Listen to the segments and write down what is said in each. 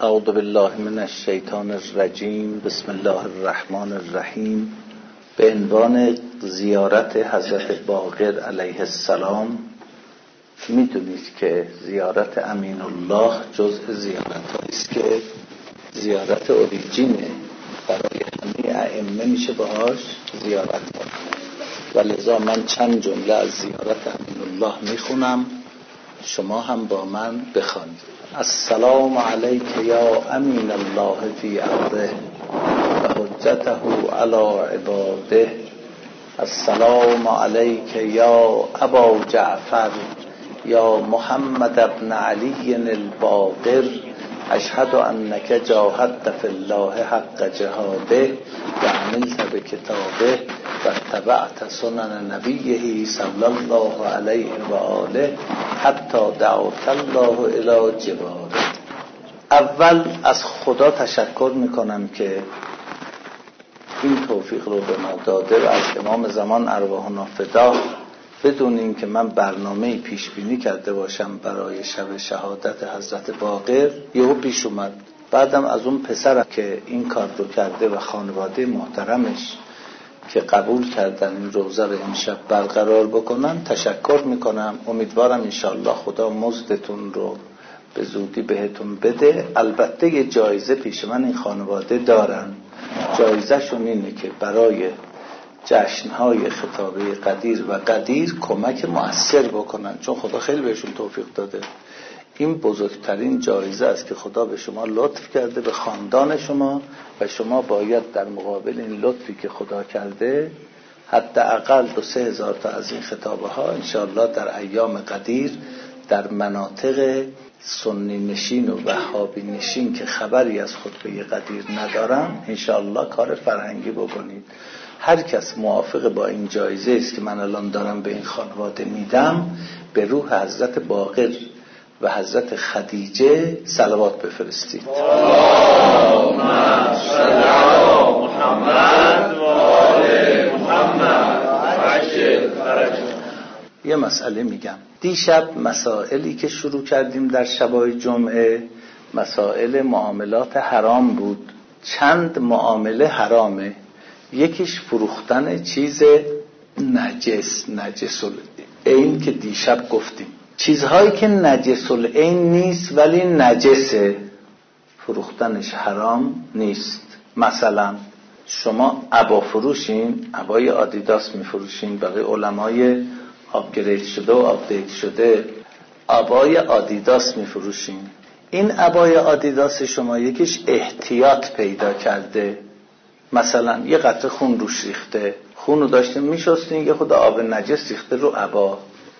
اعوذ بالله من الشیطان الرجیم. بسم الله الرحمن الرحیم. به عنوان زیارت حضرت باقر علیه السلام، میدونید که زیارت امین الله جزء زیارت است که زیارت اوریجینه، برای همه ائمه میشه باهاش زیارت کرد و لذا من چند جمله از زیارت امین الله میخونم، شما هم با من بخوانید. السلام علیک یا امین الله فی ارضه و حجته علی عباده. السلام علیک یا ابا جعفر یا محمد ابن علی الباقر. اشهد انک جاهدت فی الله حق جهاده و عملت بکتابه و اتبعت سنن نبیه صلی الله علیه و آله حتی دعوت الله الی جواره. اول از خدا تشکر میکنم که این توفیق رو به ما داده و از امام زمان ارواحنا فدا. بدون این که من برنامه‌ای پیش بینی کرده باشم برای شب شهادت حضرت باقر، یهو پیش اومد. بعدم از اون پسرم که این کار رو کرده و خانواده محترمش که قبول کردن این روزه رو امشب برقرار بکنن تشکر میکنم. امیدوارم انشالله خدا مزدتون رو به زودی بهتون بده. البته یه جایزه پیش من این خانواده دارن. جایزه شون اینه که برای جشنهای خطابه قدیر و قدیر کمک مؤثر بکنن، چون خدا خیلی بهشون توفیق داده. این بزرگترین جایزه است که خدا به شما لطف کرده، به خاندان شما، و شما باید در مقابل این لطفی که خدا کرده حداقل 2-3 هزار تا از این خطابه ها انشاءالله در ایام قدیر در مناطق سنی نشین و وهابی نشین که خبری از خطبه قدیر ندارن انشاءالله کار فرهنگی بکنید. هر کس موافق با این جایزه است که من الان دارم به این خانواده میدم، به روح حضرت باقر و حضرت خدیجه صلوات بفرستید. اللهم صل علی محمد و آل محمد عجل فرجهم. یه مسئله میگم. دیشب مسائلی که شروع کردیم در شبای جمعه مسائل معاملات حرام بود. چند معامله حرامه. یکیش فروختن چیز نجس العین که دیشب گفتیم. چیزهایی که نجس العین نیست ولی نجسه، فروختنش حرام نیست. مثلا شما عبا فروشین، عبای آدیداس میفروشین، برای علمای آپگرید شده و آپدیت شده عبای آدیداس میفروشین. این عبای آدیداس شما یکیش احتیاط پیدا کرده، مثلا یه قطره خون روش ریخته، خون رو داشتین میشستین یه خود آب نجس ریخته رو عبا.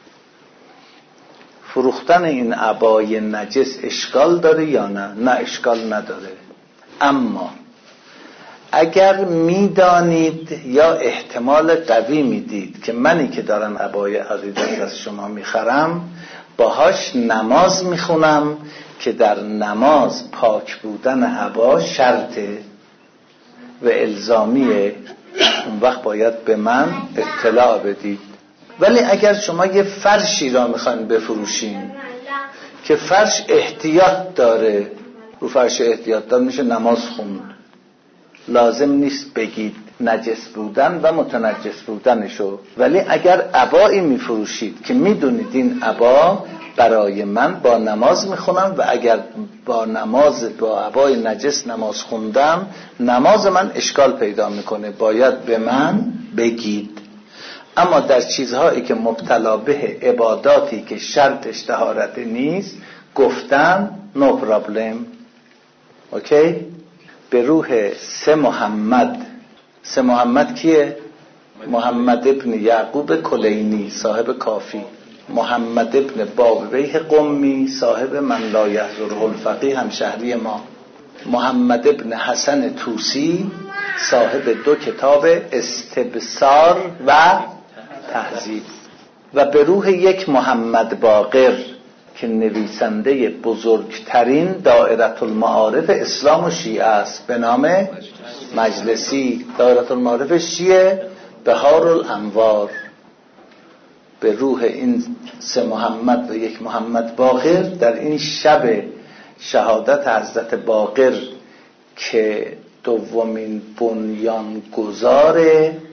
فروختن این عبای نجس اشکال داره یا نه؟ نه اشکال نداره. اما اگر میدانید یا احتمال قوی میدید که منی که دارم عبای آدیداس از شما میخرم باهاش نماز میخونم که در نماز پاک بودن عبا شرطه و الزامیه، اون وقت باید به من اطلاع بدید. ولی اگر شما یه فرشی را میخواین بفروشین که فرش احتیاط داره، رو فرش احتیاط داره میشه نماز خوند، لازم نیست بگید نجس بودن و متنجس بودنشو. ولی اگر عبایی میفروشید که میدونید این عبا برای من با نماز میخونم و اگر با عبای نجس نماز خوندم نماز من اشکال پیدا میکنه، باید به من بگید. اما در چیزهایی که مبتلا به عباداتی که شرطش طهارت نیست گفتن نو پرابلم. اوکی؟ به روح سه محمد کیه؟ محمد ابن یعقوب کلینی صاحب کافی، محمد ابن بابویه قمی صاحب من لا یحضره الفقیه همشهری ما، محمد ابن حسن طوسی صاحب 2 کتاب استبصار و تهذیب، و به روح یک محمد باقر که نویسنده بزرگترین دائره المعارف اسلام و شیعه است به نام مجلسی. دائره المعارف شیعه بهار الانوار. به روح این 3 محمد و 1 محمد باقر در این شب شهادت حضرت باقر که دومین بنیانگذار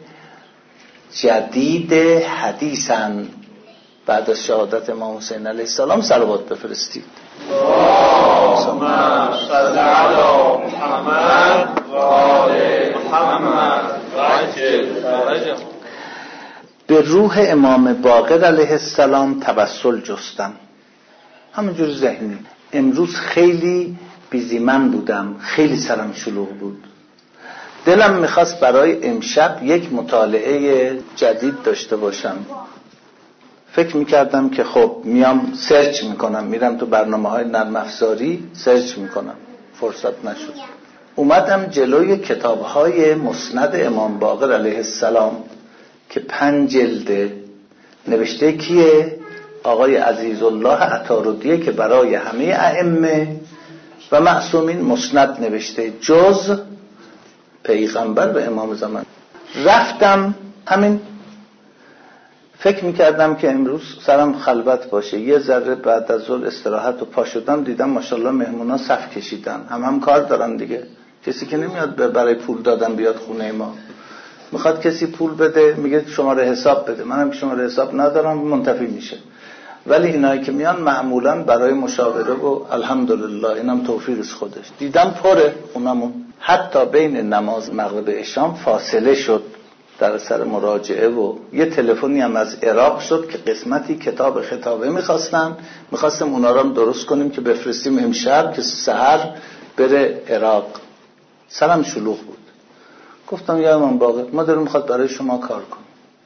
جدید حدیثن بعد از شهادت امام حسین علیه السلام صلوات بفرستید. اللهم صل علی محمد و آل محمد و عجل فرجهم. به روح امام باقر علیه السلام توسل جستم، همونجور ذهنی. امروز خیلی بیزیمن بودم، خیلی سرم شلوغ بود، دلم میخواست برای امشب یک مطالعه جدید داشته باشم. فکر میکردم که خب میام سرچ میکنم، میرم تو برنامه‌های نرم افزاری سرچ میکنم، فرصت نشد. اومدم جلوی کتاب‌های مسند امام باقر علیه السلام که 5 جلده، نوشته کیه؟ آقای عزیزالله عطاردیه که برای همه ائمه و معصومین مسند نوشته، جز پیغمبر و امام زمان. رفتم همین فکر میکردم که امروز سرم خلوت باشه، یه ذره بعد از ظهر استراحت و پا شدم، دیدم ماشاءالله مهمونا صف کشیدن، هم کار دارن دیگه. کسی که نمیاد برای پول دادن بیاد خونه ما، میخواد کسی پول بده میگه شماره حساب بده، منم شماره حساب ندارم، منتفی میشه. ولی اینایی که میان معمولا برای مشاوره و الحمدلله اینم توفیق از خودش. دیدم پره اونمون، حتی بین نماز مغرب و عشا فاصله شد در سر مراجعه و یه تلفنی هم از عراق شد که قسمتی کتاب خطابه میخواستم اونا رو هم درست کنیم که بفرستیم امشب که سحر بره عراق. سرم شلوغ بود، گفتم یا امام باقر ما داریم میخواد برای شما کار کنیم.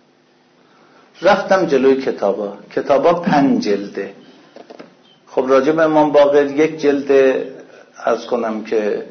رفتم جلوی کتابا 5 جلده. خب راجع به امام باقر 1 جلده عرض کنم که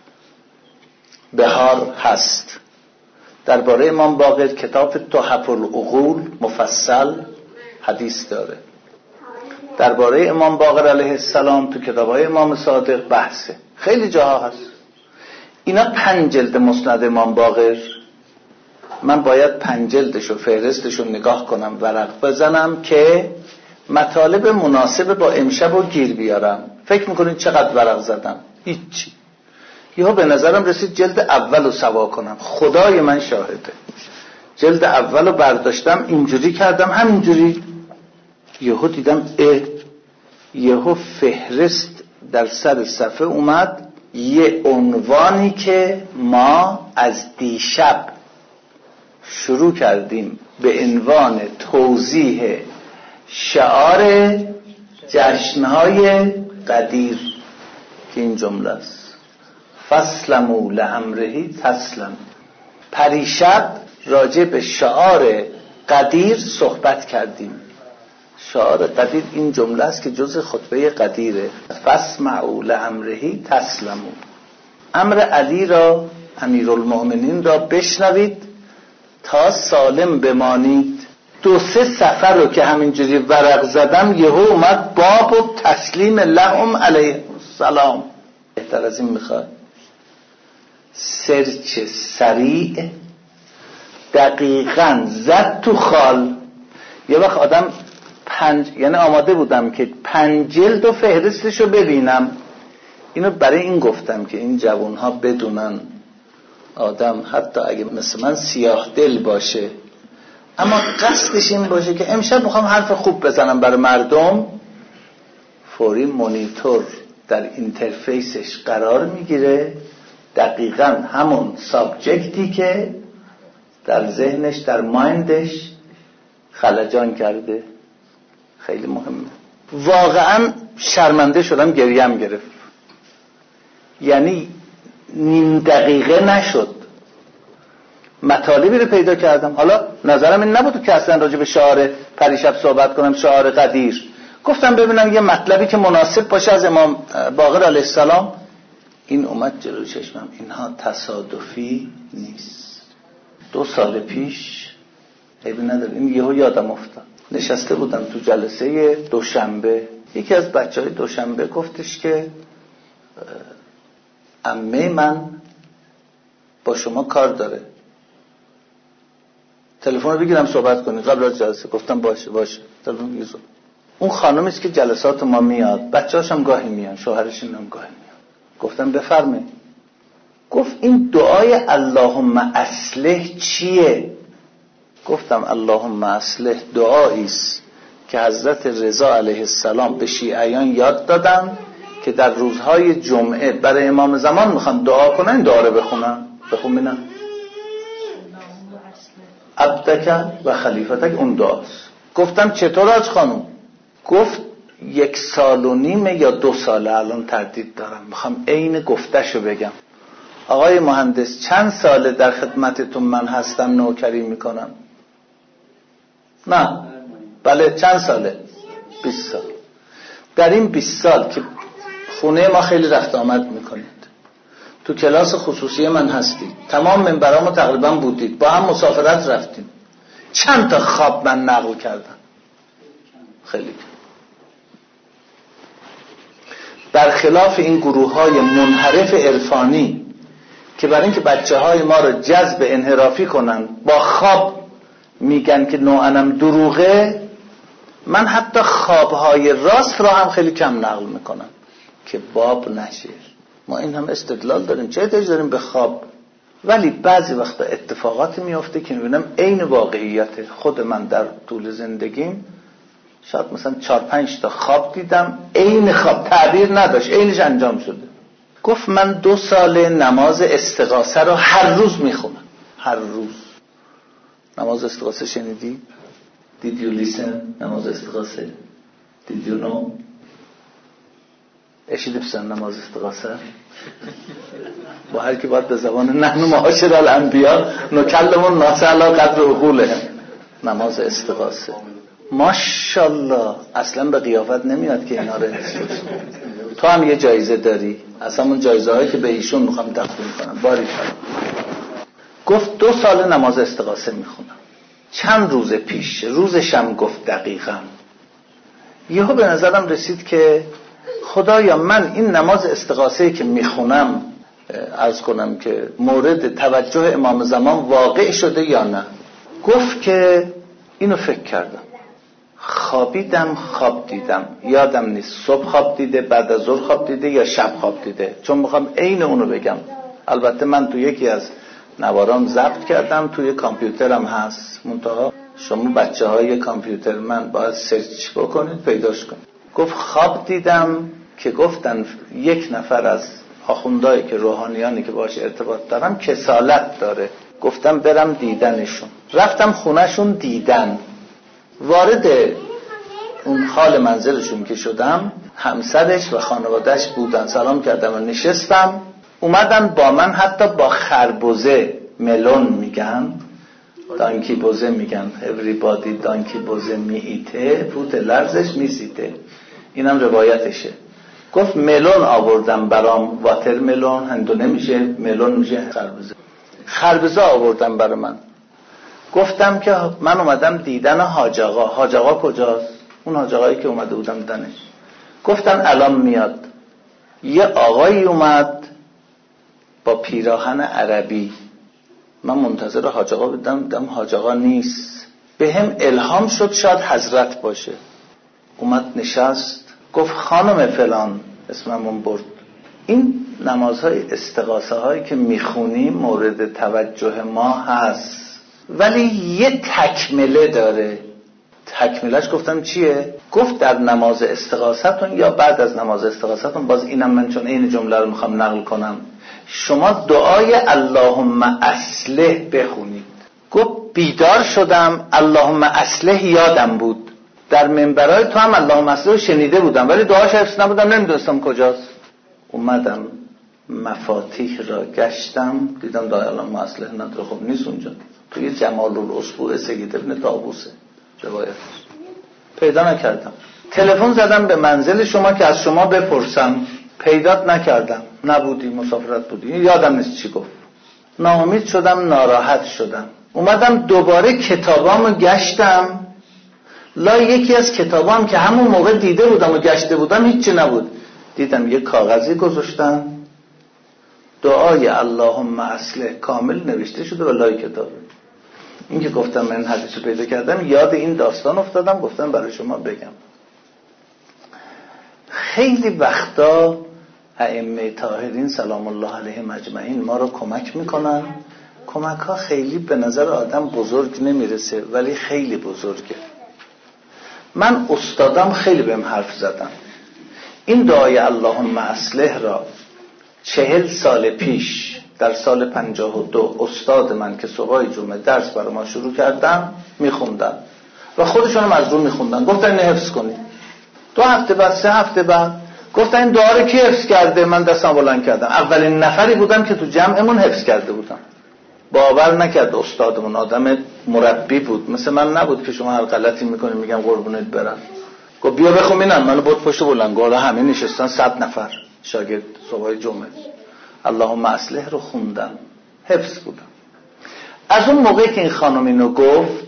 بهار هست. درباره امام باقر کتاب تحف العقول مفصل حدیث داره. درباره امام باقر علیه السلام تو کتاب‌های امام صادق بحثه، خیلی جاها هست. اینا 5 جلد مسند امام باقر. من باید 5 جلدشو فهرستشو نگاه کنم، ورق بزنم که مطالب مناسب با امشب رو گیر بیارم. فکر میکنید چقدر ورق زدم؟ هیچی. یهو به نظرم رسید جلد اول رو سوا کنم. خدای من شاهده، جلد اول رو برداشتم اینجوری کردم، همینجوری. یهو دیدم یهو فهرست در سر صفحه اومد، یه عنوانی که ما از دیشب شروع کردیم به عنوان توضیح شعار جشنهای قدیر که این جمله است: فاسلموا لامره تسلموا. پریشب راجع به شعار قدیر صحبت کردیم. شعار قدیر این جمله است که جز خطبه قدیره: فاسمعوا لامره تسلموا. امر علی را، امیرالمؤمنین را بشنوید تا سالم بمانید. 2-3 صفحه رو که همینجوری ورق زدم یهو اومد باب و تسلیم لهم علیه السلام. بهتر از این میخواد؟ سرچ سریع دقیقاً زد تو خال. یه وقت آدم یعنی آماده بودم که 5 جلد و فهرستشو ببینم. اینو برای این گفتم که این جوانها بدونن آدم حتی اگه مثل من سیاه دل باشه اما قصدش این باشه که امشب میخوام حرف خوب بزنم برای مردم، فوری مونیتور در اینترفیسش قرار میگیره، دقیقاً همون سابجکتی که در ذهنش، در مایندش خلجان کرده. خیلی مهمه. واقعاً شرمنده شدم، گریم گرفت. یعنی نیم دقیقه نشد مطالبی رو پیدا کردم. حالا نظرم این نبود که اصلا راجع به شعار پریشب صحبت کنم، شعار قدیر. گفتم ببینم یه مطلبی که مناسب باشه از امام باقر علیه السلام. این اومد جلوی چشمم. اینها تصادفی نیست. 2 سال پیش عیبی نداره، این یهو یادم افتاد. نشسته بودم تو جلسه دوشنبه، یکی از بچهای دوشنبه گفتش که عمه من با شما کار داره، تلفن رو بگیرم صحبت کنی قبل از جلسه. گفتم باشه تلفن بگیر. اون خانمی است که جلسات ما میاد، بچه‌هاش هم گاهی میان، شوهرش هم گاهی میاد. گفتم بفرمایید. گفت این دعای اللهم اصلح چیه؟ گفتم اللهم اصلح دعایی است که حضرت رضا علیه السلام به شیعیان یاد دادن که در روزهای جمعه برای امام زمان میخوان دعا کنن، این دعا رو بخونن. بخون ببینم. عبدک و خلیفتک، اون دعاست. گفتم چطور حاج خانم؟ گفت 1.5 سال یا 2 ساله الان تردید دارم، میخوام عین گفتشو بگم. آقای مهندس چند ساله در خدمتتون من هستم نوکری میکنم؟ نه. بله چند ساله؟ 20 سال. در این 20 سال که خونه ما خیلی رفت آمد میکنید، تو کلاس خصوصی من هستید، تمام منبرامو تقریبا بودید، با هم مسافرت رفتیم، چند تا خواب من نقل کردم؟ خیلی. برخلاف این گروه های منحرف عرفانی که برای اینکه بچه های ما رو جذب انحرافی کنن با خواب میگن که نوعنم دروغه، من حتی خوابهای راست را هم خیلی کم نقل میکنم که باب نشه. ما این هم استدلال داریم، چه احتیاج داریم به خواب؟ ولی بعضی وقتا اتفاقاتی میفته که میبینم عین واقعیت. خود من در طول زندگیم شاید مثلا 4-5 تا خواب دیدم، عین خواب، تعبیر نداشت، عینش انجام شده. گفت من 2 سال نماز استغاثه رو هر روز میخونم. هر روز. نماز استغاثه شنیدی؟ Did you listen? نماز استغاثه. Did you know? اشید بسن نماز استغاثه. با هر کی باید به زبان نحن معاشر الانبیا نکلم الناس علی قدر عقولهم. نماز استغاثه. ماشاءالله اصلا به قیافت نمیاد که اینا رو تو هم یه جایزه داری، اصلا اون جایزه هایی که به ایشون میخوام تقدیم کنم. باریکالله. گفت 2 سال نماز استغاثه میخونم. چند روز پیش روزشم گفت دقیقاً یهو به نظرم رسید که خدایا من این نماز استغاثه‌ای که میخونم عرض کنم که مورد توجه امام زمان واقع شده یا نه. گفت که اینو فکر کردم، خوابیدم، خواب دیدم، یادم نیست صبح خواب دیده، بعد از ظهر خواب دیده یا شب خواب دیده، چون میخوام عین اونو بگم. البته من تو یکی از نوارام ضبط کردم، توی کامپیوترم هست، منتها شما بچه های کامپیوتر من باید سرچ بکنید پیداش کنید. گفت خواب دیدم که گفتن 1 نفر از آخوندایی که روحانیانی که باش ارتباط دارم کسالت داره، گفتم برم دیدنشون. رفتم خونهشون دیدن. وارد اون حال منزلشون که شدم، همسرش و خانوادهش بودن، سلام کردم و نشستم. اومدن با من حتی با خربزه، ملون میگن، دانکی بوزه میگن، everybody دانکی بوزه مییته، پوت لرزش میسیته، اینم روایتشه. گفت ملون آوردم برام، واتر ملون هندونه میشه، ملون میشه خربزه. خربزه آوردم برای من. گفتم که من اومدم دیدن حاج آقا. حاج آقا کجاست؟ اون حاج آقایی که اومده بودم دیدنش. گفتن الان میاد. یه آقایی اومد با پیراهن عربی. من منتظر حاج آقا بودم، دیدم حاج آقا نیست. به هم الهام شد شاید حضرت باشه. اومد نشست، گفت خانم فلان، اسممون برد، این نمازهای استغاثه هایی که میخونیم مورد توجه ما هست، ولی یه تکمله داره. تکملش گفتم چیه؟ گفت در نماز استغاثتون یا بعد از نماز استغاثتون، باز اینم من چون این جمله رو میخوام نقل کنم، شما دعای اللهم اصلح بخونید. گفت بیدار شدم، اللهم اصلح یادم بود، در منبرای تو هم اللهم اصلح شنیده بودم ولی دعاش حفظ نبودم، نمیدونستم کجاست. اومدم مفاتیح را گشتم، دیدم دعای اللهم اصلح نداره. خب نیست اونجا، توی جمال الاسبوع سید ابن طاووسه روایتش، پیدا نکردم. تلفن زدم به منزل شما که از شما بپرسم، پیدات نکردم، نبودی، مسافرت بودی، یادم نیست چی گفت. ناامید شدم، ناراحت شدم. اومدم دوباره کتابامو گشتم، لا یکی از کتابام که همون موقع دیده بودم و گشته بودم هیچی نبود. دیدم یه کاغذی گذاشتن، دعای اللهم اصلح کامل نوشته شده و لای کتابه. این که گفتم من حدیثو پیدا کردم، یاد این داستان افتادم، گفتم برای شما بگم. خیلی وقتا ائمه طاهرین سلام الله علیهم اجمعین ما رو کمک میکنن. کمک ها خیلی به نظر آدم بزرگ نمیرسه ولی خیلی بزرگه. من استادم خیلی بهم حرف زدن. این دعای اللهم اصلح را 40 سال پیش در سال 52 استاد من که صبح جمعه درس برای ما شروع کردن میخوندن و خودشون هم از رو میخوندن. گفتن اینو حفظ کنی. 2 هفته بعد 3 هفته بعد گفتن این دعا رو کی حفظ کرده؟ من دستم بلند کردم. اولین نفری بودم که تو جمعمون حفظ کرده بودم. باور نکرد استادمون، آدم مربی بود، مثل من نبود که شما هر غلطی میکنید میگم قربونت برم. گفت بیا بخون ببینم. منو بود پشت بلندگاه همه نشستن 100 نفر شاگرد صبح جمعه. اللهم اصلح رو خوندم، حفظ بودم. از اون موقعی که این خانم اینو گفت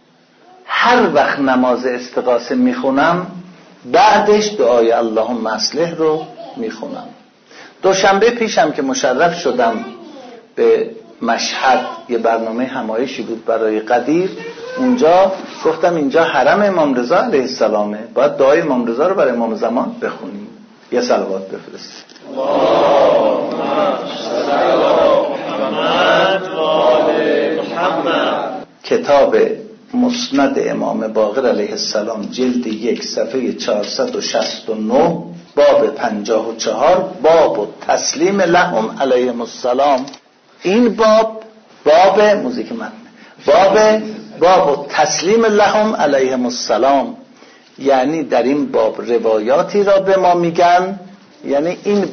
هر وقت نماز استغاثه میخونم بعدش دعای اللهم اصلح رو میخونم. دوشنبه پیشم که مشرف شدم به مشهد، یه برنامه همایشی بود برای قدیر، اونجا گفتم اینجا حرم امام رضا علیه السلامه، باید دعای امام رضا رو برای امام زمان بخونیم. یه صلوات بفرست. اللهم صل علی محمد و آل محمد. کتاب مسند امام باقر علیه السلام جلد 1 صفحه 469 باب 54 باب تسلیم لهم علیهم السلام. این باب موزیک من باب تسلیم لهم علیهم السلام، یعنی در این باب روایاتی را به ما میگن، یعنی این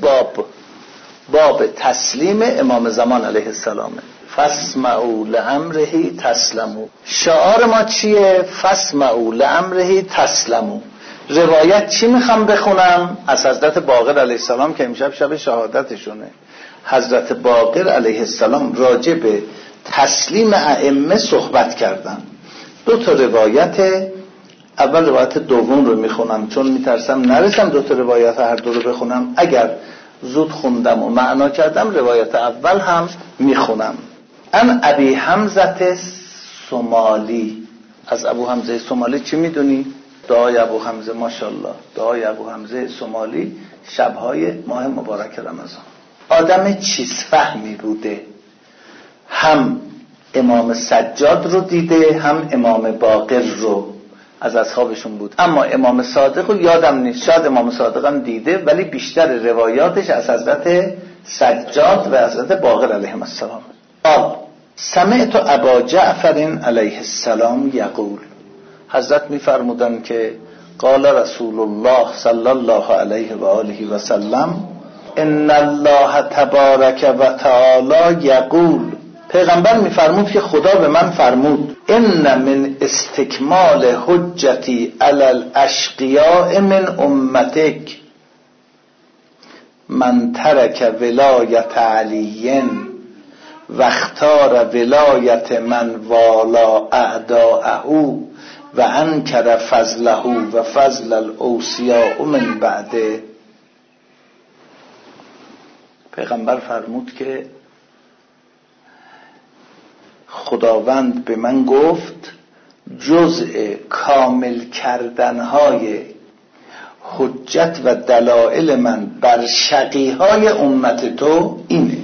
باب تسلیم امام زمان علیه السلامه. فاسمعوا لامره تسلموا. شعار ما چیه؟ فاسمعوا لامره تسلموا. روایت چی میخوام بخونم؟ از حضرت باقر علیه السلام که امشب شب شهادتشونه. حضرت باقر علیه السلام راجع به تسلیم ائمه صحبت کردن. 2 روایت. اول روایت دوم رو میخونم چون میترسم نرسم 2 روایت هر دو رو بخونم. اگر زود خوندم و معنا کردم روایت اول هم میخونم. ان ابی حمزه سمالی. از ابو حمزه سمالی چی میدونی؟ دعای ابو حمزه، ماشاءالله، دعای ابو حمزه سمالی شبهای ماه مبارک رمضان. آدم چیز فهمی بوده، هم امام سجاد رو دیده هم امام باقر رو، از اصحابشون بود. اما امام صادق رو یادم نیست، شاید امام صادق هم دیده ولی بیشتر روایاتش از حضرت سجاد و حضرت باقر علیهم السلام. سمعت ابا جعفر علیه السلام یقول. حضرت میفرمودن که قال رسول الله صلی الله علیه و آله و سلم ان الله تبارک و تعالی یقول. پیغمبر میفرمود که خدا به من فرمود ان من استکمال حجتی علی الاشقیاء من امتک من ترک ولایت علی و اختار ولایت من والا اعداءه و انکر فضله و فضل الاوصیاء من بعده. پیغمبر فرمود که خداوند به من گفت جزء کامل کردنهای حجت و دلائل من بر شقیهای امت تو اینه.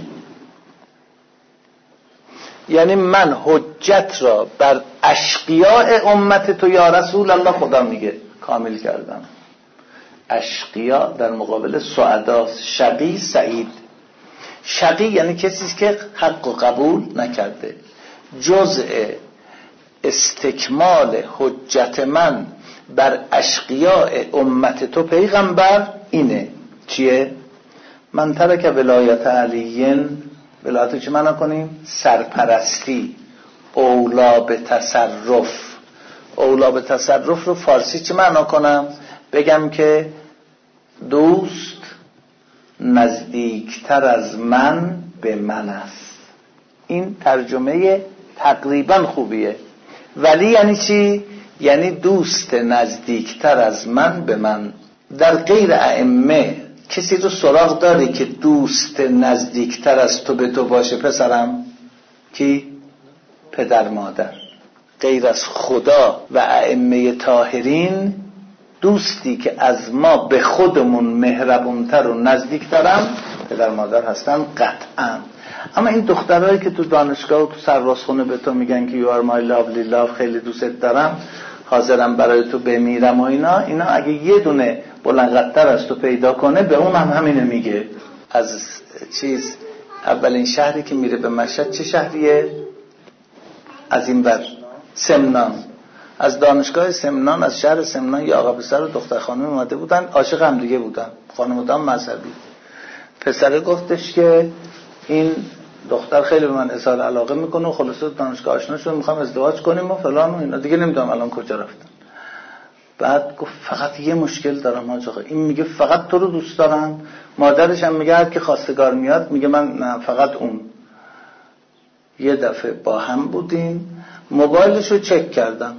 یعنی من حجت را بر اشقیاء امت تو یا رسول الله، خدا میگه، کامل کردم. اشقیا در مقابل سعداست. شقی سعید. شقی یعنی کسی که حق و قبول نکرده. جزء استکمال حجت من بر اشقیاء امت تو پیغمبر اینه. چیه؟ من ترک ولایت علیین. ولایت چی معنی کنیم؟ سرپرستی، اولا به تصرف. اولا به تصرف رو فارسی چی معنی کنم؟ بگم که دوست نزدیکتر از من به من است. این ترجمه تقریبا خوبیه، ولی یعنی چی؟ یعنی دوست نزدیکتر از من به من. در غیر ائمه کسی رو سراغ داری که دوست نزدیکتر از تو به تو باشه پسرم؟ کی؟ پدر مادر. غیر از خدا و ائمه طاهرین دوستی که از ما به خودمون مهربونتر و نزدیکترم پدر مادر هستن قطعا. اما این دخترایی که تو دانشگاه و تو سربازخونه به تو میگن که you are my lovely love، خیلی دوستت دارم، حاضرم برای تو بمیرم و اینا اگه یه دونه بلندقدر از تو پیدا کنه به اون هم همینه میگه. از اولین شهری که میره به مشهد چه شهریه؟ از این بر سمنان. از دانشگاه سمنان، از شهر سمنان یه آقا پسر و دختر خانم اومده بودن، عاشق هم دیگه بودن، خانواده‌ام مذهبی. پسره گفتش که این دختر خیلی به من اظهار علاقه میکنه و خلاصه دانشگاه آشنا شدیم، میخوام ازدواج کنیم و فلان و اینا، دیگه نمیدونم الان کجا رفتن. بعد گفت فقط یه مشکل دارم حاج آقا، این میگه فقط تو رو دوست دارم، مادرش هم میگه هر کی خواستگار میاد میگه من نه فقط اون. یه دفعه با هم بودیم، موبایلش رو چک کردم،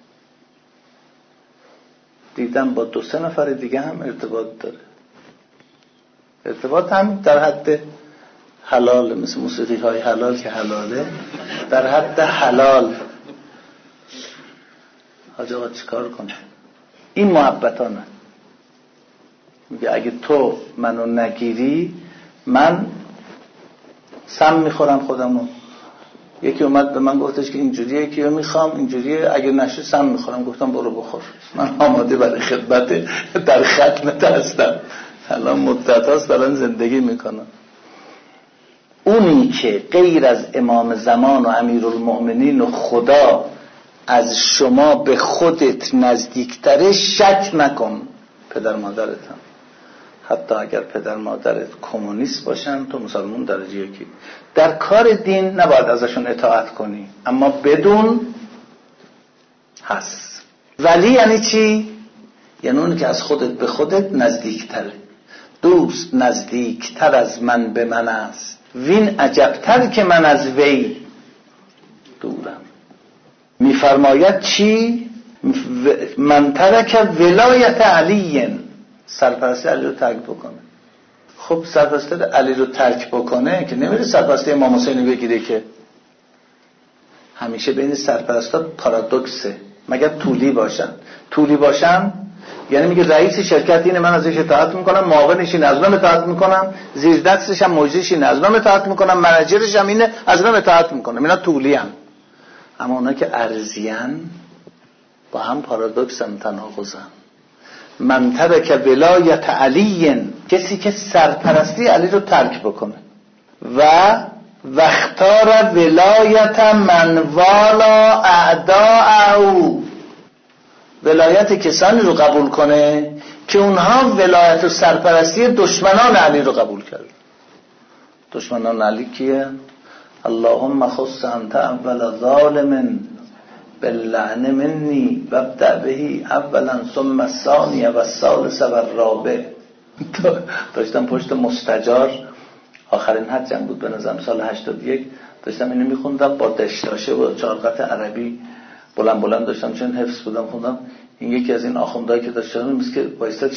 دیدم با 2-3 نفر دیگه هم ارتباط داره. ارتباط هم در حد حلال، مثل موسیقی های حلال که حلاله، در حد حلال. حاج آقا چیکار کنه؟ این محبتانه. میگه اگه تو منو نگیری من سم میخورم خودمو. یکی اومد به من گفتش که اینجوریه، یکی رو میخوام اینجوریه، اگه نشه سم میخورم. گفتم برو بخور، من آماده برای خدمت در ختمت هستم، الان مدت هاست دارم زندگی میکنم. اونی که غیر از امام زمان و امیرالمؤمنین و خدا از شما به خودت نزدیکتره، شک نکن پدر مادرتم. حتی اگر پدر مادرت کمونیست باشن تو مسلمان درجه یکی. در کار دین نباید ازشون اطاعت کنی، اما بدون هست. ولی یعنی چی؟ یعنی اون که از خودت به خودت نزدیکتره. دوست نزدیکتر از من به من است، وین عجبتر که من از وی دورم. میفرماید چی؟ من ترک ولایت علی، سرپرستی علی رو ترک بکنه. خب سرپرستی علی رو ترک بکنه که نمیره سرپرستی امام حسین بگیره، که همیشه بین سرپرستا پارادوکسه، مگر طولی باشن یعنی میگه رئیس شرکت اینه، من ازش اطاعت میکنم، معاونش اینه، از اونم اطاعت میکنم، زیر دستش هم مجریش اینه، از اونم اطاعت میکنم، منیجرش هم اینه، از اونم اطاعت میکنم. اینا طولی هم. اما اونا که ارزیان با هم پارادوکس هم، تناقضن. من ترک ولایت علی، کسی که سرپرستی علی رو ترک بکنه، و اختار ولایت من والا اعداءه، ولایت کسانی رو قبول کنه که اونها ولایت و سرپرستی دشمنان علی رو قبول کرد. دشمنان علی کیه؟ اللهم خص انت اول ظالم باللعن منی و ابدأ بهی اولا ثم الثانی و الثالث و الرابع. داشتم پشت مستجار، آخرین حجم بود به نظرم سال 81، داشتم اینو میخوندم با دشتاشه و 4 قطع عربی بلند داشتم، چون حفظ بودم خوندم. این یکی از این آخوندهایی که داشتم مثل که بایستاد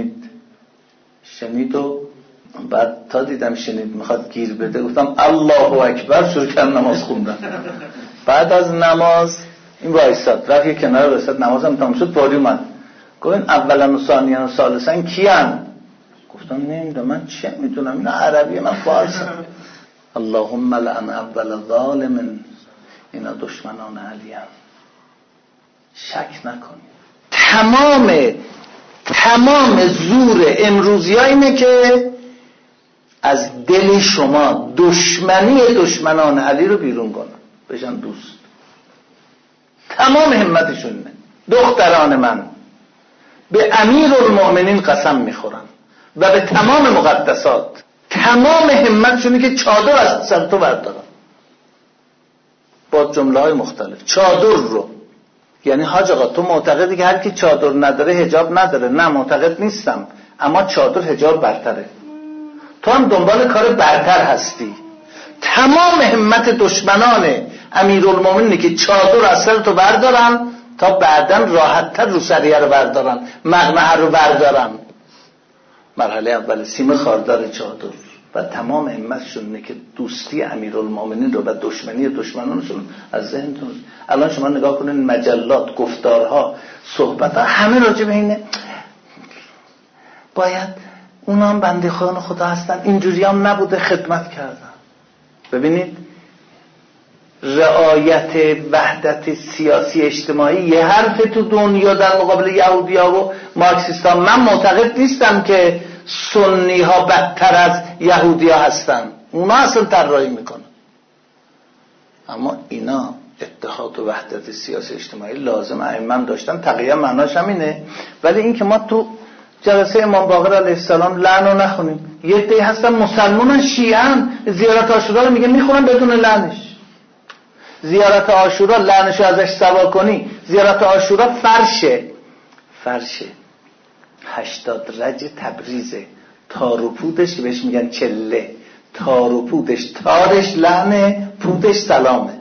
شنید و بعد تا دیدم شنید میخواد گیر بده، گفتم الله اکبر، شروع کردم نماز خوندم. بعد از نماز این وایستاد، رفت یه کنار وایستاد، نمازم تمام شد، باری اومد گفت این اولا و ثانیا و ثالثا کیان؟ گفتم نمیدونم، من چه میدونم، اینا عربیه، من فارسم. اللهم لعن اول ظالم، اینا دشمنان علی هم. شک نکنید. تمام زور امروزی ها اینه که از دل شما دشمنان علی رو بیرون کنن، بشن دوست. تمام همتشون اینه. دختران من به امیرالمؤمنین قسم میخورن و به تمام مقدسات، تمام همتشونه که چادر از سر تو بردارن، با جمله های مختلف. چادر رو، یعنی حاج آقا تو معتقدی که هر کی چادر نداره حجاب نداره؟ نه، معتقد نیستم، اما چادر حجاب برتره. تو هم دنبال کار برتر هستی. تمام همت دشمنان امیرالمومنینه که چادر از سر تو بردارن تا بعداً راحت‌تر رو سریه رو بردارن، مقنعه رو بردارن. مرحله اول سیم خاردار چادر، و تمام همتشون اینه که دوستی امیرالمومنین رو و دشمنی دشمنانشون از ذهنتون. الان شما نگاه کنین، مجلات، گفتارها، صحبتها همه راجع به اینه. باید اونا هم بندگان خدا هستن، اینجوری هم نبوده خدمت کردن. ببینید رعایت وحدت سیاسی اجتماعی یه حرف تو دنیا در مقابل یهودی‌ها و مارکسیست‌ها. من معتقد نیستم که سنی‌ها بدتر از یهودی‌ها هستن، اونا اصلا طراحی میکنن، اما اینا اتحاد و وحدت سیاسی اجتماعی لازم ائمه داشتن. تقیه معناش هم اینه. ولی این که ما تو جلسه امام باقر علیه السلام لعن رو نخونیم، یه عده‌ای هستن مسلمانن شیعه‌ن زیارت عاشورا رو میگه میخونن بدون لعنش. زیارت عاشورا لعنشو ازش سوا کنی، زیارت عاشورا فرشه 80 رج تبریزه، تار و پودش که بهش میگن چله، تار و پودش، تارش لعنه، پودش سلامه.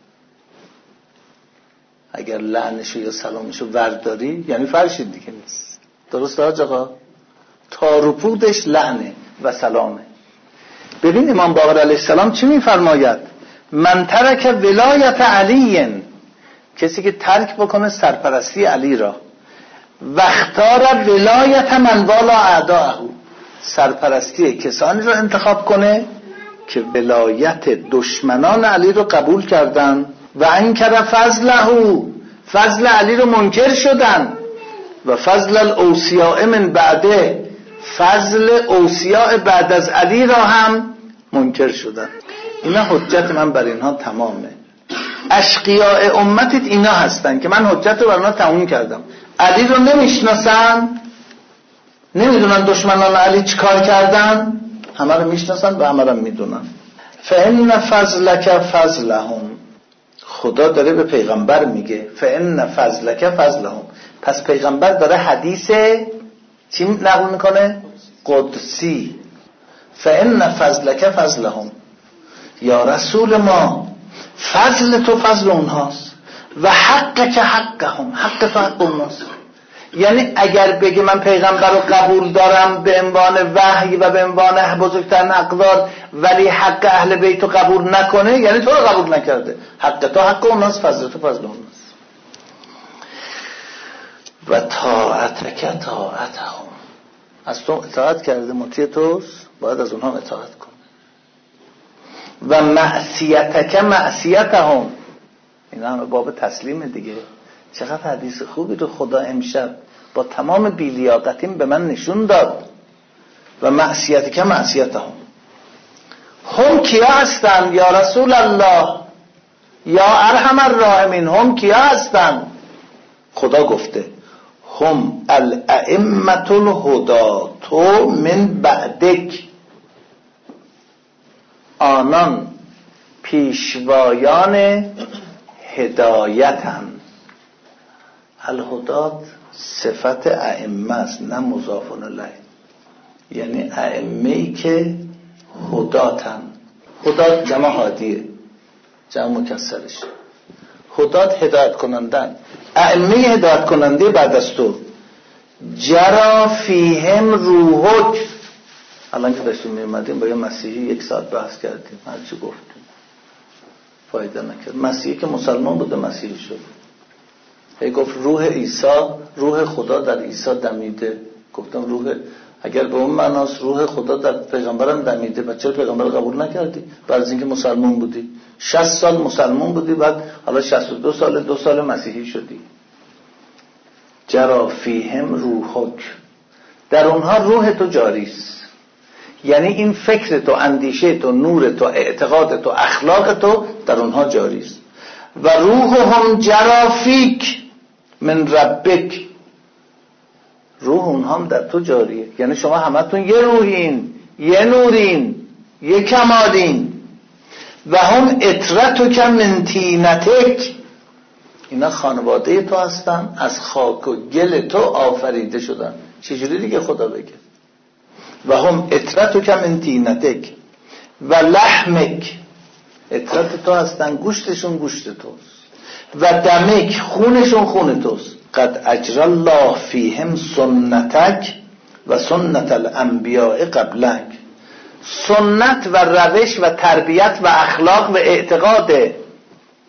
اگر لعنشو یا سلامشو ورداری یعنی فرشی دیگه نیست. درسته حاج آقا؟ تار و پودش لعنه و سلامه. ببین امام باقر علیه السلام چی میفرماید؟ من ترک ولایت علی، کسی که ترک بکنه سرپرستی علی را، و اختار ولایت من والا اعداءه، سرپرستی کسانی را انتخاب کنه که ولایت دشمنان علی رو قبول کردن، و انکر فضله، فضل علی رو منکر شدن، و فضل الاوصیاء من بعده، فضل اوصیاء بعد از علی را هم منکر شدن. اینا حجت من بر اینها تمامه. اشقیاء امتت اینا هستن که من حجت رو بر اینا تموم کردم. علی رو نمیشناسن، نمیدونن دشمنان علی چی کار کردن، همه رو میشناسن و همه رو میدونن. فإن فضلک فضلهم، خدا داره به پیغمبر میگه فإن فضلک فضلهم. پس پیغمبر داره حدیث چی نقل میکنه؟ قدسی. فإن فضلک فضلهم، یا رسول ما فضل تو فضل اونهاست، و حق که حقهم، حق تو حق اونهاست. یعنی اگر بگه من پیغمبر رو قبول دارم به عنوان وحی و به عنوان بزرگترین حقدار، ولی حق اهل بیت رو قبول نکنه یعنی تو رو قبول نکرده. حق تو حق اونهاست، فضل تو فضل اونهاست. و طاعتک طاعتهم، از تو اطاعت کرده، مطیع توست، باید از اونها اطاعت کن. و معصیتک معصیتهم، این همه باب تسلیم دیگه. چقدر حدیث خوبی رو خدا امشب با تمام بی‌لیاقتیم به من نشون داد. و معصیتک معصیتهم، هم کیا هستن یا رسول الله یا ارحم الراحمین؟ هم کیا هستن؟ خدا گفته هم الائمة الهداة من بعدک، آنان پیشوایان هدایتند. الهدات صفت ائمه است، نه مضاف الیه. یعنی ائمه‌ای که هداتن. هدات جمع هادیه، جمع مکسرش. هدات هدایت کنندن، ائمه هدایت کننده بعد از تو. جرا فیهم روحک، الان که داشتیم می‌اومدیم با یه مسیحی 1 ساعت بحث کردیم، هرچی گفتیم فایده نکرد. مسیحی که مسلمان بوده مسیحی شد. هی گفت روح عیسی، روح خدا در عیسی دمیده. گفتم روح، اگر به اون معناست روح خدا در پیغمبرم دمیده، بعد چرا پیغمبر قبول نکردی؟ بعد از اینکه مسلمان بودی 60 سال مسلمان بودی، بعد حالا 62 سال 2 سال مسیحی شدی. جرا فیهم روحک، در اونها روح تو جاری است. یعنی این فکر تو، اندیشه تو، نور تو، اعتقاد تو، اخلاق تو در اونها جاری است. و روحهم جرا فیک من ربک، روح اونها هم در تو جاریه. یعنی شما همتون یه روحین، یه نورین، یه کمالین. و هم اطرتک من طینتک، اینا خانواده تو هستن، از خاک و گل تو آفریده شدن. چجوری دیگه خدا بگه؟ و هم اطرتک من طینتک و لحمک، اطرت تو هستن، گوشتشون گوشت توست، و دمک، خونشون خون توست. قد اجری الله فیهم سنتک و سنت الانبیاء قبلک، سنت و روش و تربیت و اخلاق و اعتقاد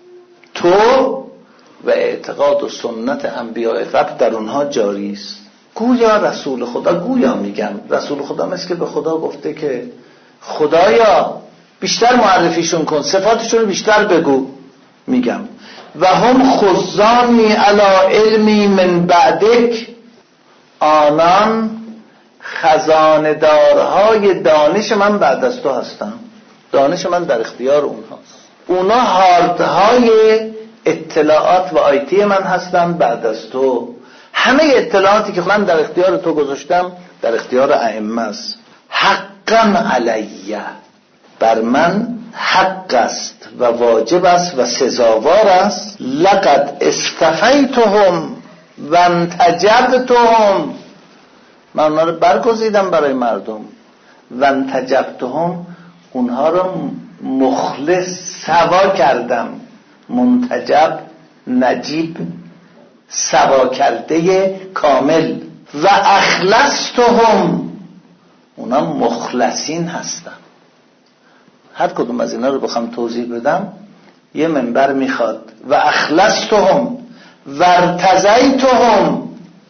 تو و اعتقاد و سنت انبیاء قبل در اونها جاری است. گویا رسول خدا، گویا میگم رسول خدا مثل که به خدا گفته که خدایا بیشتر معرفیشون کن، صفاتشون رو بیشتر بگو. میگم و هم خزانی علی علمی من بعدک، آنان خزانه‌دارهای دانش من بعد از تو هستن. دانش من در اختیار اونهاست. اونا هاردهای اطلاعات و آیتی من هستن بعد از تو. همه اطلاعاتی که من در اختیار تو گذاشتم در اختیار ائمه است. حقا علیه، بر من حق است و واجب است و سزاوار است. لقد استفیتهم و انتجبتهم، من اونا رو برگزیدم برای مردم. و انتجبتهم، اونها رو مخلص سوا کردم. منتجب، نجیب، سوا کرده کامل. و اخلصتهم، اونا مخلصین هستن. هر کدوم از اینا رو بخوام توضیح بدم یه منبر میخواد. و اخلصتهم و ارتضیتهم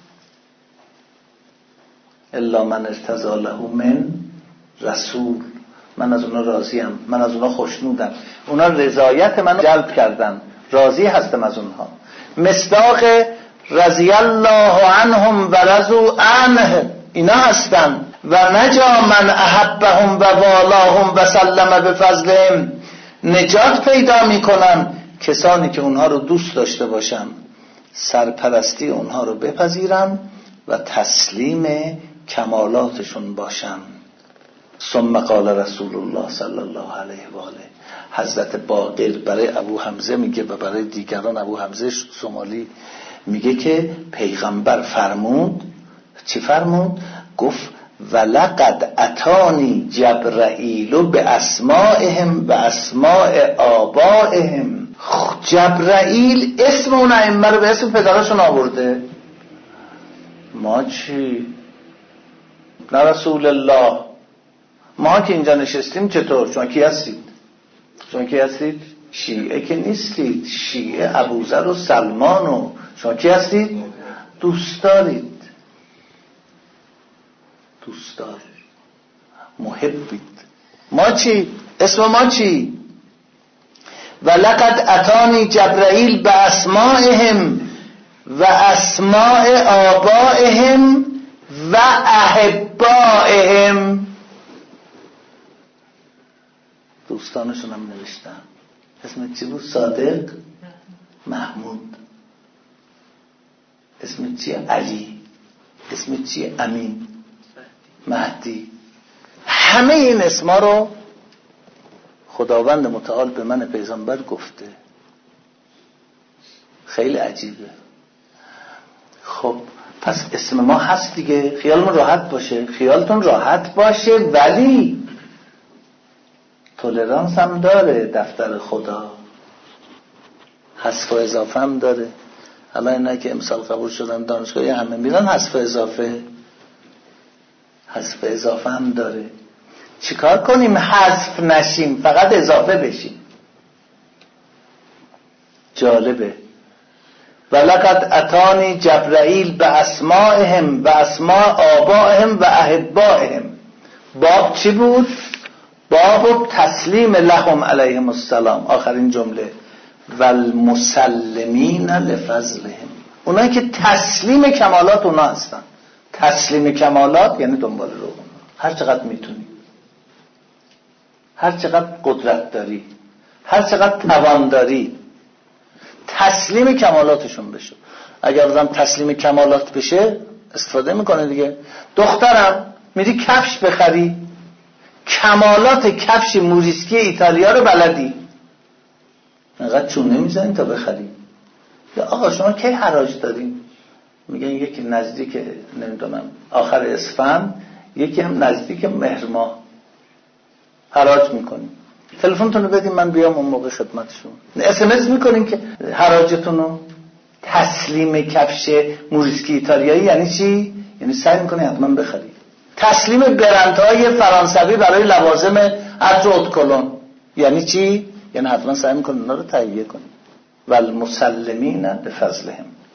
الا من ارتضی له من رسول، من از اونا راضیم، من از اونا خوشنودم، اونا رضایت منو جلب کردن، راضی هستم از اونها. مصداق رضی الله عنهم و رضوا عنه اینا هستن. و نجا من احبهم و والاهم و سلم بفضلهم، نجات پیدا میکنن کسانی که اونها رو دوست داشته باشن، سرپرستی اونها رو بپذیرن و تسلیم کمالاتشون باشن. ثم قال رسول الله صلی الله علیه و آله، حضرت باقر برای ابو حمزه میگه و برای دیگران، ابو حمزه سومالی میگه که پیغمبر فرمود، چی فرمود؟ گفت ولقد اتانی جبرائیل به اسمائهم و اسماء آبائهم. جبرائیل اسم اون ائمه رو به اسم پدرشون آورده. ما چی؟ نه رسول الله، ما که اینجا نشستیم چطور؟ شما کی هستید؟ شما کی هستید؟ شیعه که نیستید. شیعه ابوذر و سلمان و شما کی هستید؟ دوست دارید، دوست دارید، محبید. ما چی؟ اسم ما چی؟ ولقد اتانی جبرائیل به اسمائهم و اسماء آبائهم و احبائهم. دوستانشون هم نوشتن. اسم چی بود؟ صادق، محمود. اسم چی؟ علی. اسم چی؟ امین، مهدی. همه این اسما رو خداوند متعال به من پیغمبر گفته. خیلی عجیبه. خب پس اسم ما هست دیگه، خیالمون راحت باشه، خیالتون راحت باشه. ولی تولرانس هم داره دفتر خدا، حذف و اضافه هم داره. الان اینا که امسال قبول شدن دانشگاهی همه میرن حذف و اضافه، حذف و اضافه هم داره. چیکار کنیم حذف نشیم فقط اضافه بشیم؟ جالبه. ولقد اتانی جبرائیل به اسمائهم و اسماء آبائهم و احبائهم. باب چی بود؟ باب تسلیم لهم علیهم السلام. آخرین جمله والمسلمین لفضلهم، اونایی که تسلیم کمالات اونا هستن. تسلیم کمالات یعنی دنبال رو، هر چقدر میتونی، هر چقدر قدرت داری، هر چقدر توان داری، تسلیم کمالاتشون بشه. اگر آدم تسلیم کمالات بشه استفاده میکنه دیگه. دخترم میری کفش بخری، کمالات کفش موریسکی ایتالیا رو بلدی، انقدر چونه میزنی تا بخری. یا آقا شما کی حراج دارین؟ میگن یکی نزدیک نمیدونم آخر اسفند، یکی هم نزدیک مهر ماه حراج میکنیم. تلفنتون رو بدین من بیام اون موقع خدمتشون. SMS میکنین که حراجتون رو. تسلیم کفش موریسکی ایتالیایی یعنی چی؟ یعنی سعی میکنی حتما بخری. تسلیم برندهای فرانسوی برای لوازم عطر و ادکلون یعنی چی؟ یعنی حتما سعی میکنی اونا رو تهیه کنی. والمسلمین بفضلهم.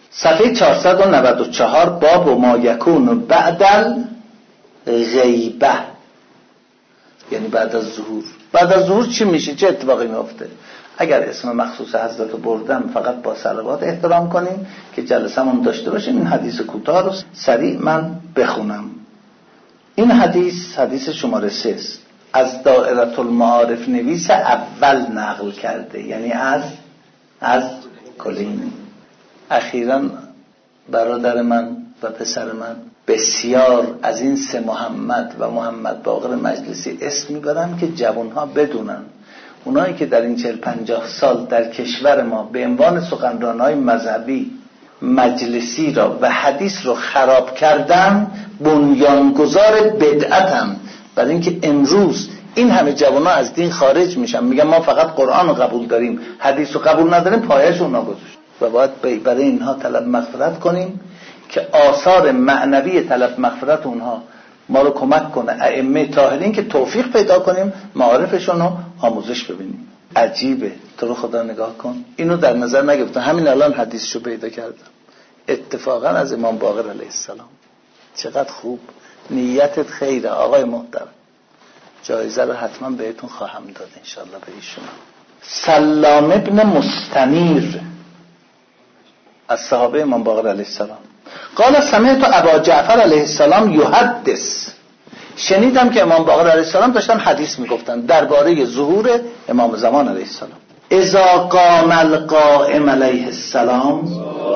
صفحه 494 باب و ما یکون بعد الغیبه، یعنی بعد از ظهور. بعد از ظهور چی میشه؟ چه اتفاقی میفته؟ اگر اسم مخصوص حضرت بردم فقط با صلوات احترام کنیم که جلسمون داشته باشیم. این حدیث کوتاه رو سریع من بخونم. این حدیث شماره 3 است. از دائره المعارف نویس اول نقل کرده، یعنی از کلینی. اخیراً برادر من و پسر من بسیار از این 3 محمد و محمد باقر مجلسی اسم میبرن که جوانها بدونن. اونایی که در این 40-50 سال در کشور ما به عنوان سخنرانای مذهبی مجلسی را و حدیث رو خراب کردن، بنیانگذار بدعتن. برای اینکه امروز این همه جوانها از دین خارج میشن، میگن ما فقط قرآن رو قبول داریم، حدیث رو قبول نداریم، پایش اونا گذاشت. و باید برای اینها طلب مغفرت کنیم که آثار معنوی طلب مغفرت اونها ما رو کمک کنه، ائمه طاهرین، که توفیق پیدا کنیم معارفشون رو آموزش ببینیم. عجیبه، تو رو خدا نگاه کن، اینو در نظر نگرفتم. همین الان حدیثشو پیدا کردم اتفاقا از امام باقر علیه السلام. چقدر خوب، نیتت خیره آقای محترم. جایزه رو حتما بهتون خواهم داد انشالله به ایشون. سلام ابن مستنیر از صحابه امام باقر علیه السلام قال سمعت ابا جعفر علیه السلام یحدث، شنیدم که امام باقر علیه السلام داشتن حدیث میگفتن درباره ظهور امام زمان علیه السلام. اذا قام القائم علیه السلام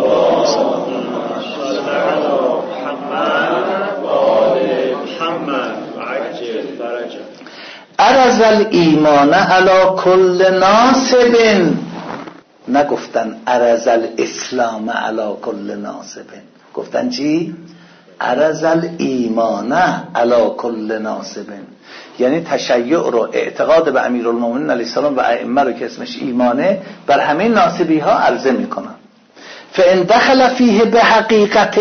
عرض الایمان علی کل ناصب، نگفتن عرض الاسلام علی کل ناصب، گفتن چی؟ عرض الایمان علی کل ناصب، یعنی تشیع رو، اعتقاد به امیرالمومنین علیه السلام و ائمه رو که اسمش ایمانه بر همه ناصبی ها عرضه میکنن. فان دخل فیه به حقیقت،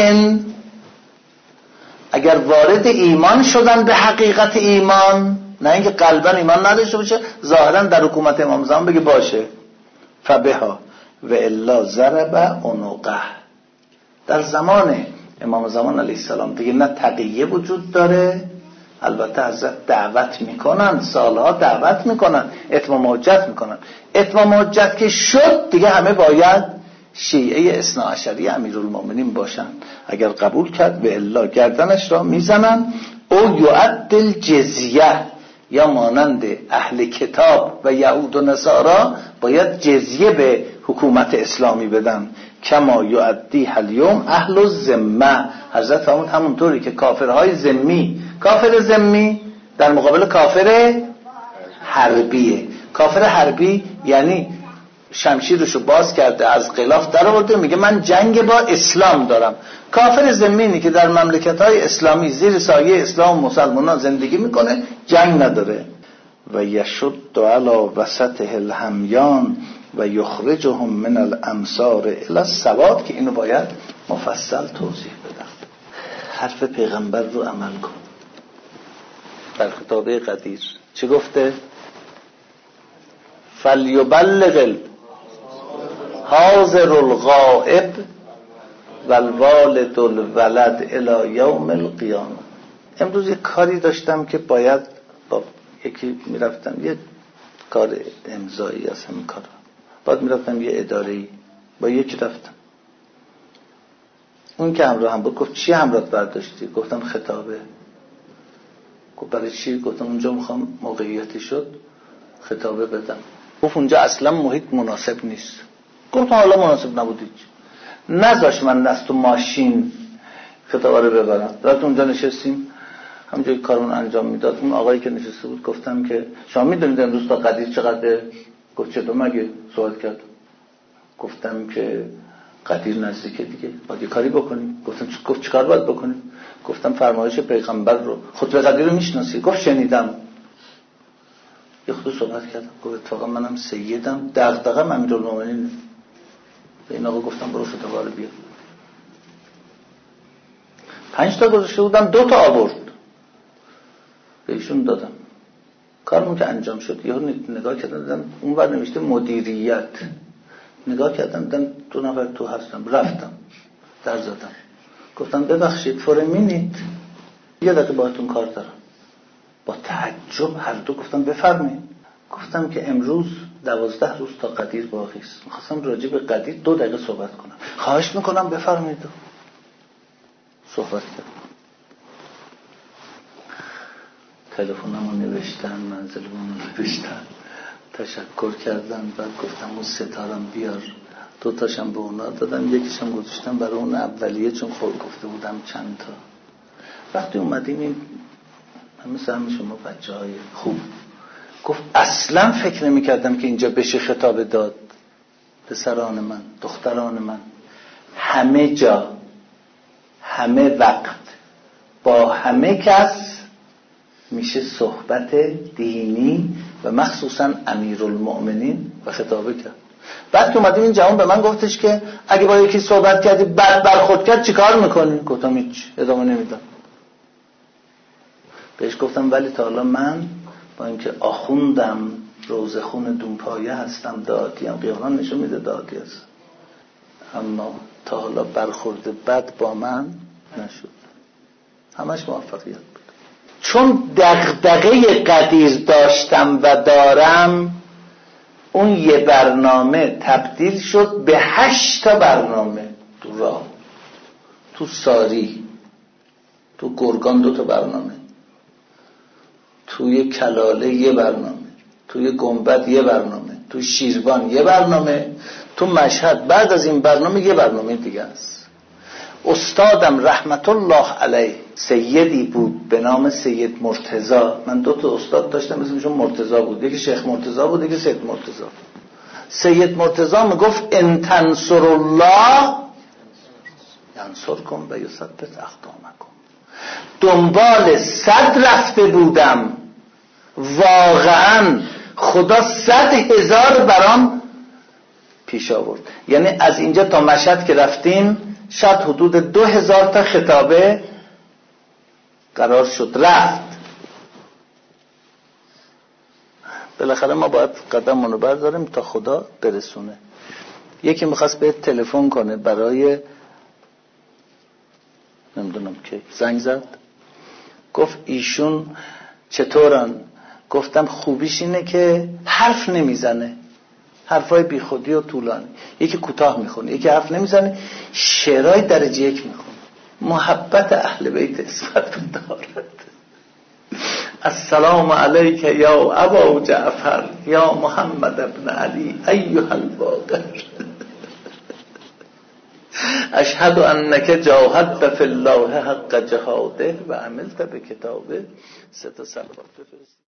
اگر وارد ایمان شدن به حقیقت ایمان، نه اینکه قلبا ایمان نداشته باشه ظاهرا در حکومت امام زمان بگه باشه، فبها و الا ضرب عنقه. در زمان امام زمان علیه السلام دیگه نه تقیه وجود داره، البته حضرت دعوت میکنن، سالها دعوت میکنن، اتمام حجت میکنن. اتمام حجت که شد دیگه همه باید شیعه اثناعشری امیرالمومنین باشن. اگر قبول کرد به الا گردنش را میزنن. او یعدل جزیه، یا مانند اهل کتاب و یهود و نصارا باید جزیه به حکومت اسلامی بدن. کما یعدی الیوم اهل الذمه، حضرت فرمود همونطوری که کافرهای ذمی، کافر ذمی در مقابل کافر حربیه. کافر حربی یعنی شمشیرشو باز کرده، از غلاف در آورده، میگه من جنگ با اسلام دارم. کافر ذمینی که در مملکت‌های اسلامی زیر سایه اسلام و مسلمانان زندگی میکنه، جنگ نداره. و یشد علی وسطه الهمیان و یخرجهم من الامصار الی السواد، که اینو باید مفصل توضیح بدم. حرف پیغمبر رو عمل کن. در خطابه قدیر چه گفته؟ فلیبلغ حاضر الغائب والوالد الولد الی یوم القیامه. امروز یک کاری داشتم که باید با یکی میرفتم، یه کار امضایی از همین کار، باید میرفتم یه اداره‌ای، با یکی رفتم. اون که همراه هم بود گفت چی همراه برداشتی؟ گفتم خطابه. گفت برای چی؟ گفتم اونجا میخوام موقعیتی شد خطابه بدم. گفت اونجا اصلا محیط مناسب نیست. گفتم حالا مناسب نبودید، نذاش من از تو ماشین خطابه رو ببرم. رفتم اونجا نشستیم، همونجایی کارون انجام میداد. اون آقایی که نشسته بود گفتم که شما میدونید امروز تا قدیر چقدر؟ گفت چطور مگه؟ سوال کرد. گفتم که قدیر نزدیکه دیگه، باید یه کاری بکنیم. گفت چیکار باید بکنیم؟ گفتم فرمایش پیغمبر رو، خطبه قدیر رو میشناسی؟ گفت شنیدم. یه خود صحبت کردم، گفت اتفاقا منم سیدم، دغدغه‌م امیرالمومنین. به این آقا گفتم برو خطبه رو بیار. 5 تا گذاشته بودم، 2 تا آورد، به ایشون دادم. کارمون که انجام شد، یهو نگاه کردم دیدم اونور نوشته مدیریت، نگاه کردم دیدم 2 نفر تو هستم، رفتم در زدم. گفتم ببخشید فورمینید، یه دقیقه باهاتون کار دارم. با تعجب هر دو گفتم بفرمایید. گفتم که امروز 12 روز تا قدیر باقی است، می‌خواستم راجع به قدیر 2 دقیقه صحبت کنم. خواهش میکنم بفرمایید. صحبت کردم. تلفنمو نوشتن، منزلمو نوشتن، تشکر کردن. بعد گفتم اون ستارم بیار، 2 تاشم به اونا دادم، یکیشم گذاشتم برای اون اولیه چون خود گفته بودم چند تا. وقتی اومدیم این مثل همه شما بچه‌های خوب، گفت اصلا فکر نمی کردم که اینجا بشه خطاب داد. پسران من، دختران من، همه جا، همه وقت، با همه کس میشه صحبت دینی و مخصوصا امیرالمؤمنین و خطابه کرد. بعد که اومدیم این جوان به من گفتش که اگه با یکی صحبت کردی بعد برخورد کرد چی کار میکنی؟ گفتم هیچ، ادامه نمیدم. بهش گفتم ولی تا حالا من با اینکه آخوندم، روزه خون دونپایه هستم، دعاتیم، قیانان نشون میده دعاتی هست، اما تا حالا برخورد بد با من نشد. همش موفقیت بود. چون دغدغه قدیر داشتم و دارم، اون یه برنامه تبدیل شد به 8 تا برنامه. تو راه، تو ساری، تو گرگان 2 تا برنامه، توی کلاله یه برنامه، توی گنبد یه برنامه، توی شیروان یه برنامه، تو مشهد بعد از این برنامه یه برنامه دیگه است. استادم رحمت الله علیه سیدی بود به نام سید مرتضی. من 2 تا استاد داشتم اسمشون مرتضی بود، یکی شیخ مرتضی بود، یکی سید مرتضی. سید مرتضی میگفت ان تنصر الله ینصرکم و یثبت اقدامکم. دنبال 100 رفته بودم، واقعا خدا 100,000 برام پیش آورد. یعنی از اینجا تا مشهد که رفتیم شاید حدود 2000 تا خطابه قرار شد رفت. بالاخره ما باید قدمونو برداریم تا خدا برسونه. یکی میخواست بهت تلفن کنه برای نمیدونم که زنگ زد، گفت ایشون چطورن؟ گفتم خوبیش اینه که حرف نمیزنه، حرفای بی خودی و طولانی، یکی کوتاه میخونه، یکی حرف نمیزنه، شعرهای درجه 1 میخونه. محبت اهل بیت اسمت دارد. السلام علیک یا ابا جعفر یا محمد ابن علی ایها الباقر اشهد انک جاهدت فی الله حق جهاده و عملت بکتابه. 3 تا صلوات بفرست.